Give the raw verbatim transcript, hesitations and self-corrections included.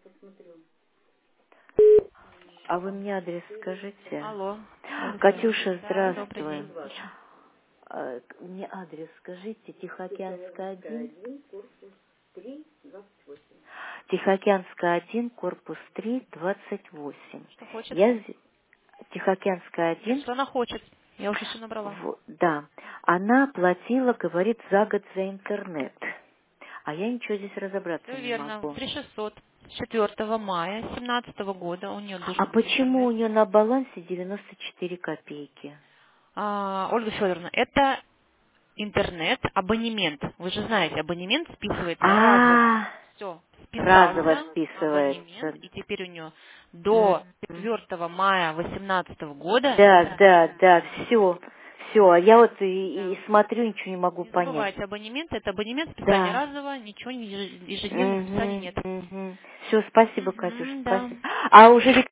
А вы мне адрес скажите? Алло. Ольга Катюша, Федоровна. Да, добрый здравствуй. день. Слушаю. А, Мне адрес скажите, Тихоокеанская один. Тихоокеанская один, корпус три, двадцать восемь. Что хочет? Я з- Тихоокеанская Нет, один, что она хочет? Я уже все набрала. в- да, она платила, говорит, за год за интернет. А я ничего здесь разобраться Все не верно. могу. три шестьсот. С четвёртого мая семнадцатого года у нее А должен быть почему у интернет. нее на балансе девяносто четыре копейки? А, Ольга Федоровна, это интернет, абонемент. Вы же знаете, абонемент списывается разово. А, Все, разово списался абонемент, списывается. и теперь у нее Мгм. до четвёртого мая восемнадцатого года Да, да, интернет. да, все, все. А я вот и, Да. и смотрю, ничего не могу Не понять. забывайте, абонемент это абонемент, списание Да. разово, ничего не еж- ежедневных списаний Угу, нет. угу. Все, спасибо, Катюш, Мгм, да. спасибо. А уже ведь